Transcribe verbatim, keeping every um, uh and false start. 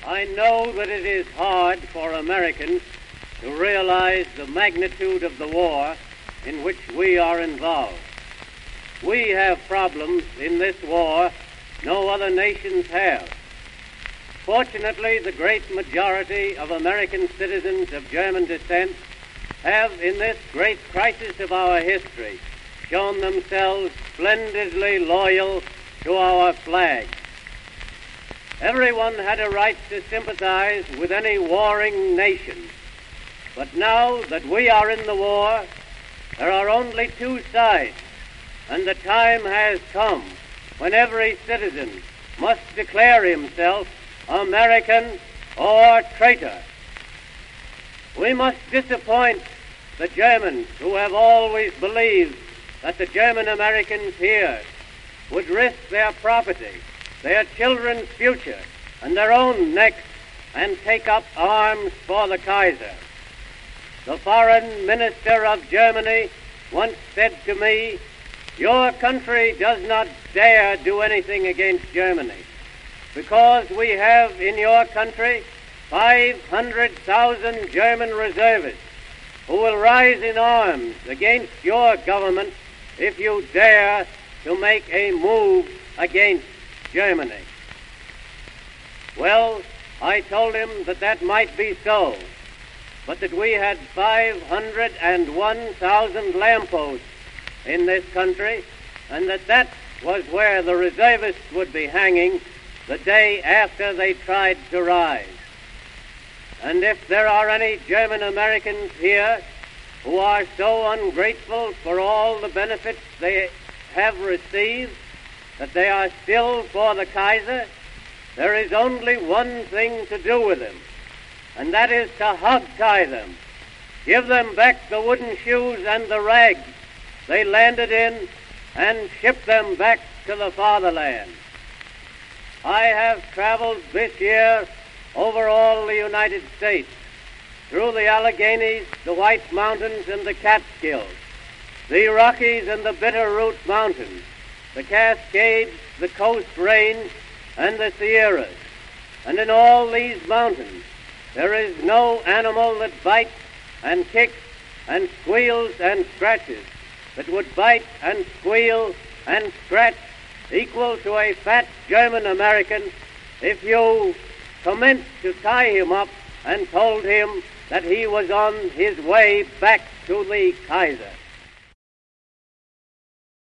I know that it is hard for Americans to realize the magnitude of the war in which we are involved. We have problems in this war no other nations have. Fortunately, the great majority of American citizens of German descent have, in this great crisis of our history, shown themselves splendidly loyal to our flag. Everyone had a right to sympathize with any warring nation. But now that we are in the war, there are only two sides, and the time has come when every citizen must declare himself American or traitor. We must disappoint the Germans who have always believed that the German Americans here would risk their property, their children's future, and their own necks and take up arms for the Kaiser. The foreign minister of Germany once said to me, "Your country does not dare do anything against Germany, because we have in your country five hundred thousand German reservists who will rise in arms against your government if you dare to make a move against Germany." Well, I told him that that might be so, but that we had five hundred one thousand lampposts in this country, and that that was where the reservists would be hanging the day after they tried to rise. And if there are any German Americans here who are so ungrateful for all the benefits they have received that they are still for the Kaiser, there is only one thing to do with them, and that is to hog-tie them, give them back the wooden shoes and the rags they landed in, and ship them back to the fatherland. I have traveled this year over all the United States, through the Alleghenies, the White Mountains, and the Catskills, the Rockies and the Bitterroot Mountains, the Cascades, the Coast Range, and the Sierras. And in all these mountains, there is no animal that bites and kicks and squeals and scratches that would bite and squeal and scratch equal to a fat German American if you commenced to tie him up and told him that he was on his way back to the Kaiser.